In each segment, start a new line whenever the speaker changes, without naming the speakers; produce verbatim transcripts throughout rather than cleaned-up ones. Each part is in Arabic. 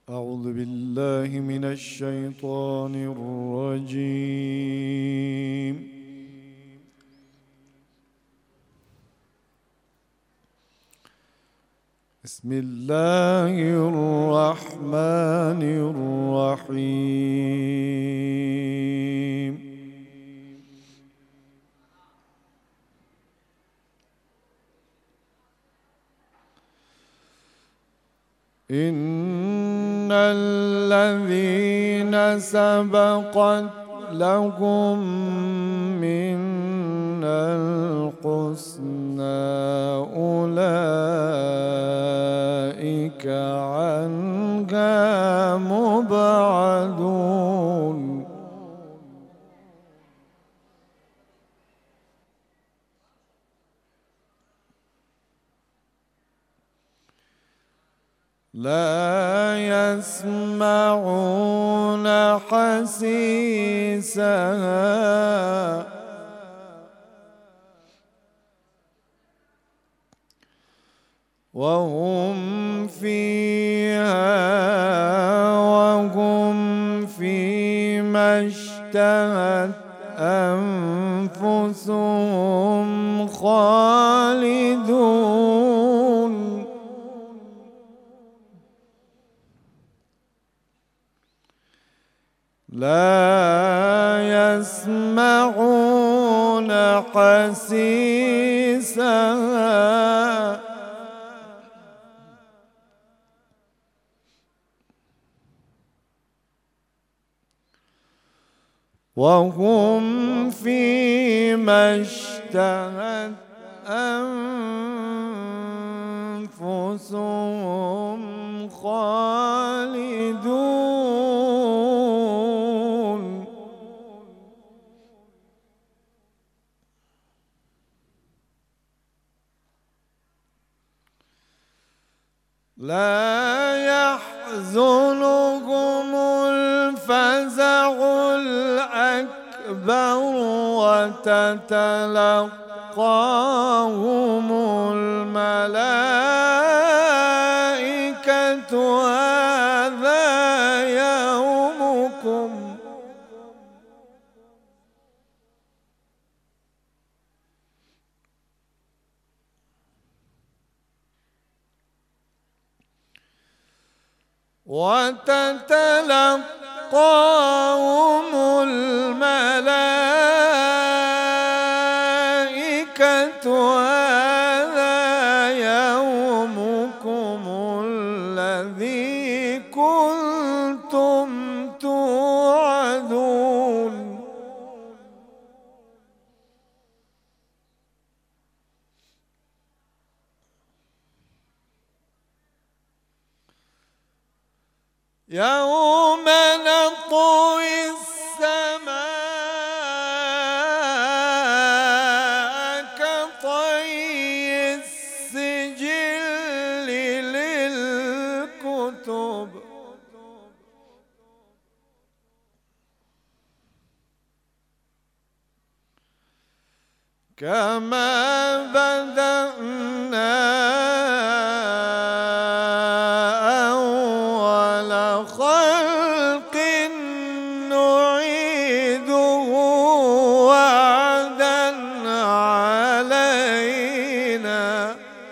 أعوذ بالله من الشيطان الرجيم. بسم الله الرحمن الرحيم. إن الذين سبقت لهم منا الحسنى أولئك عنها مبعدون. لا يسمعون حسيسها وهم فيها وهم فيما اشتهت أنفسهم خالدون. لا يسمعون حسيسها وهم فيما اشتهت أنفسهم خالدون. لا يحزنهم الفزع الأكبر وتتلقاهم الملائكة هذا يومكم وتتلقاهم الملائكة هذا يومكم الذي كنتم توعدون. يوم نطوي السماء كطي السجل للكتب كما بدأنا خلق نعيده وعدا علينا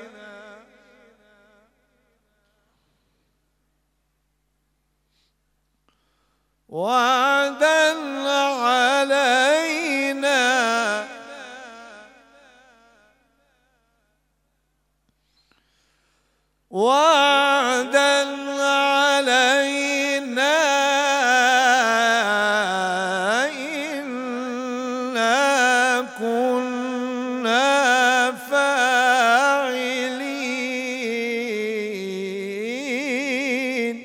وعدا علينا وعدا علينا إنا كنا فاعلين.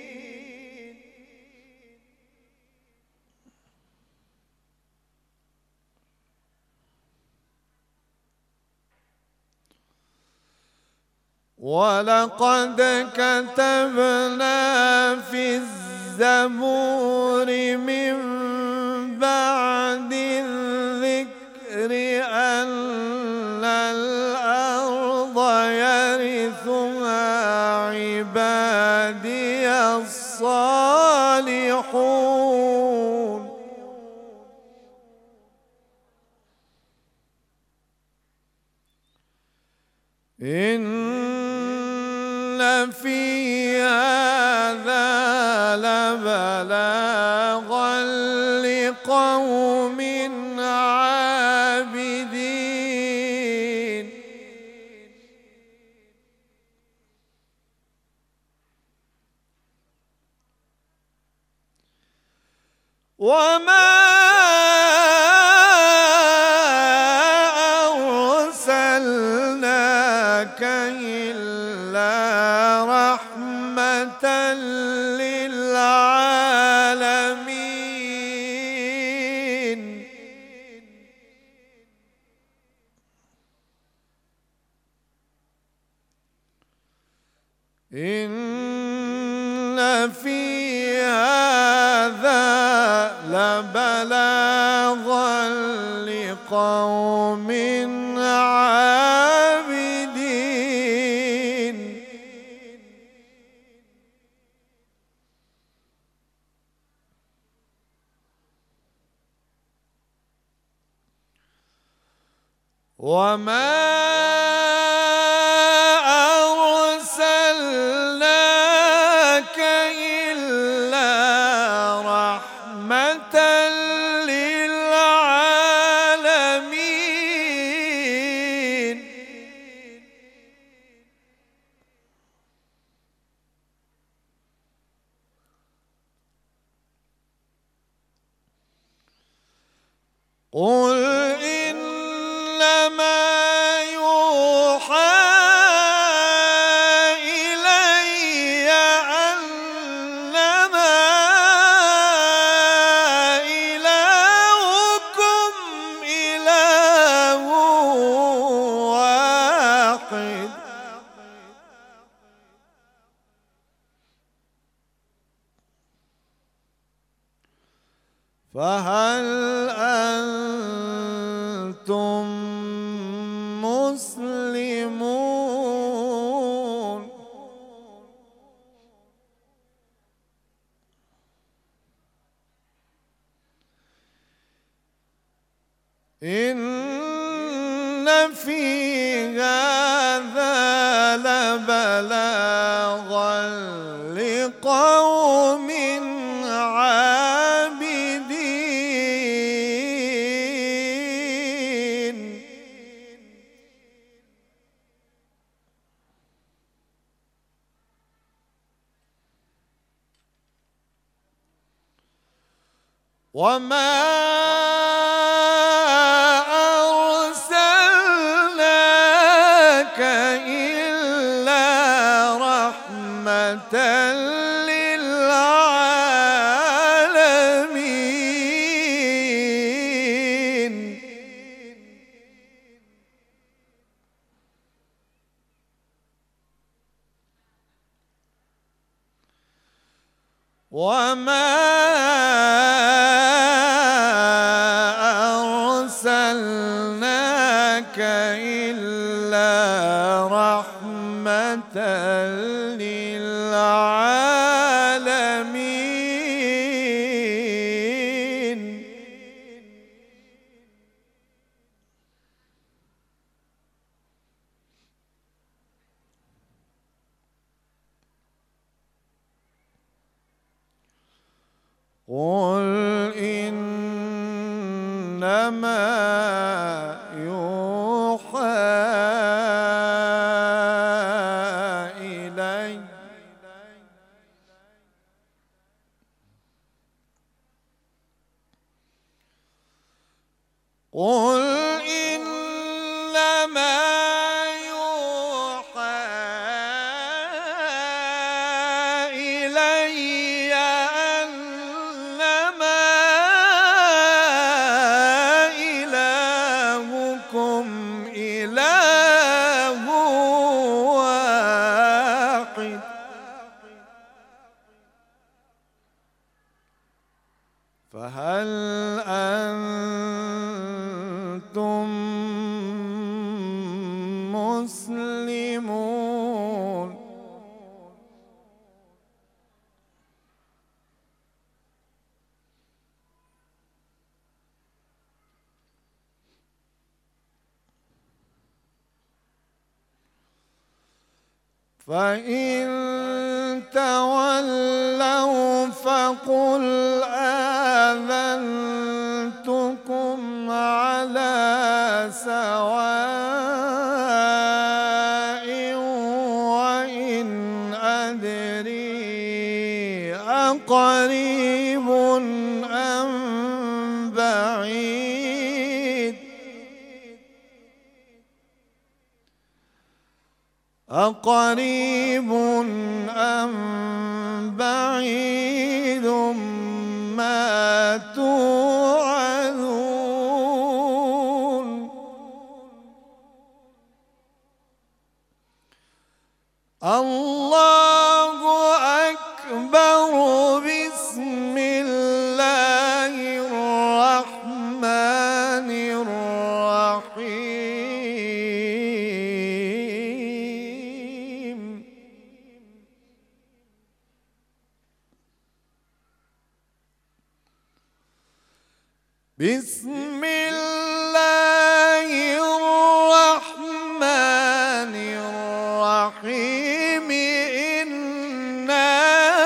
ولقد كتبنا في الزبور من بعد الذكر أن الأرض يرثها عبادي الصالحون إن في هذا لبلاغا لقوم عابدين وما أرسلناك إلا رحمة للعالمين إن في هذا لبلاغا لقوم عابدين وما أرسلناك إلا رحمة للعالمين قل إنما يوحى إلي أنما إلهكم إله واحد فهل أنتم مسلمون إن في هذا لبلاغا لقوم عابدين وما أرسلناك إلا رحمة للعالمين وما أرسلناك إلا رحمة للعالمين قل إنما يوحى إلي قل إنما يوحى إلي أنما إلهكم إله واحد فهل أنتم مسلمون فإن تولوا فقل آذنتكم على سواء وإن أدري أقريب أم بعيد أقريب أم بعيد ما توعدون الله أكبر بسم الله الرحمن الرحيم بسم الله الرحمن الرحيم إنا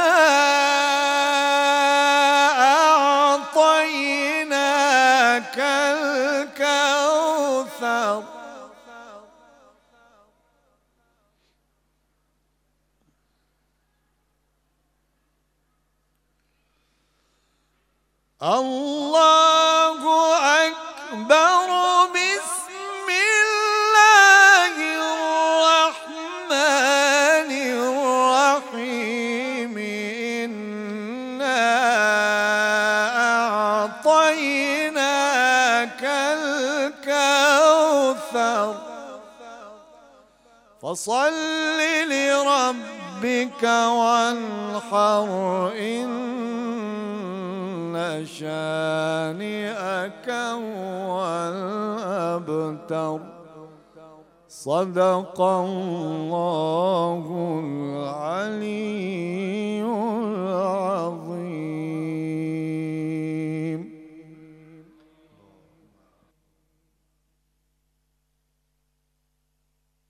أعطيناك الكوثر الله أكبر بسم الله الرحمن الرحيم إنا أعطيناك الكوثر فصل لربك وانحر إن شانئك هو الأبتر صدق الله العلي